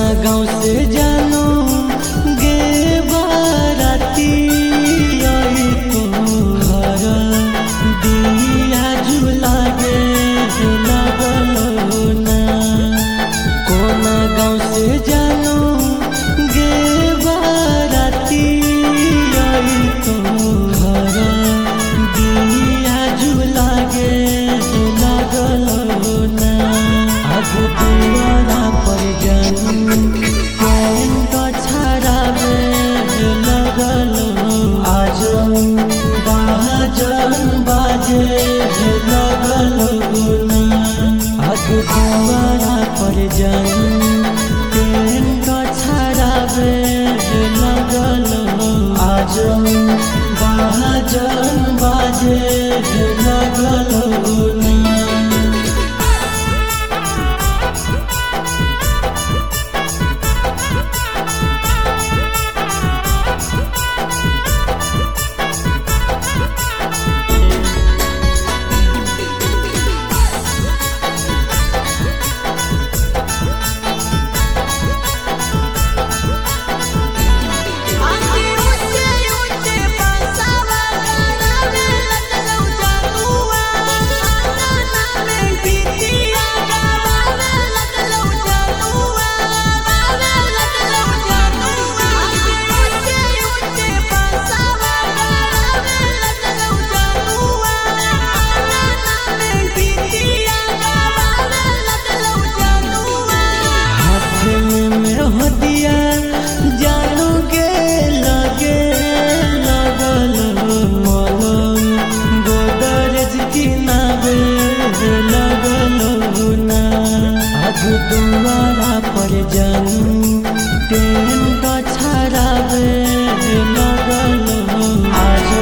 गाँव से जानो गे बाराती आई तो घर दिया झूला गे लगलो ना। कोना गाँव से जानो गे बाराती आई तो घर दिया झूला गे लगलो ना। अब दुआरा पर जानू कौन का छाड़ावे लगलो आज बाजन बाजे लगलो ना। अब दुआरा पर जानू कौन का छाड़ावे लगलो आज बाजन बाजे लगलो ना। दुआरा पर जानू ट्रेन का छाड़ावे लगलो आज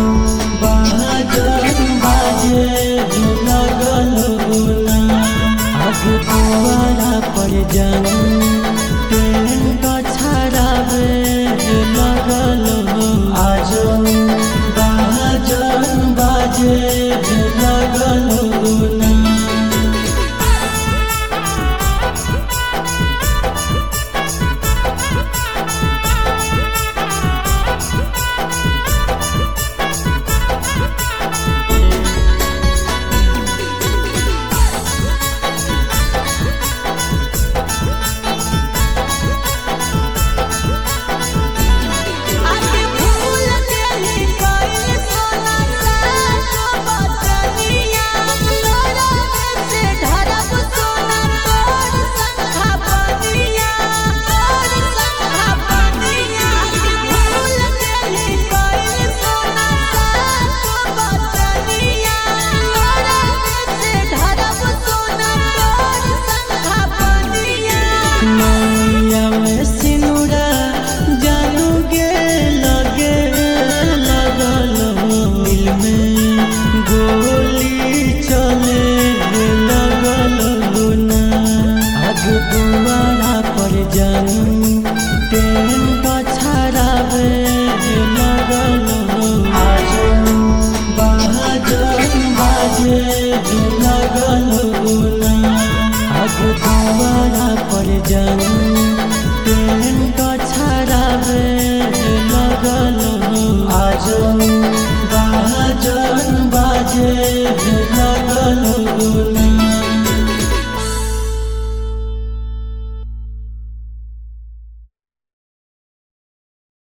बाजन बाजे लगलो ना। अब दुआरा पर जानू ट्रेन का छाड़ावे लगलो आज बाजन बाजे लगलो ना। दुआरा पर जानू ट्रेन का छाड़ावे लगलो आज बाजन बाजे लगलो ना। अब दुआरा पर जानू ट्रेन का छाड़ावे लगलो आज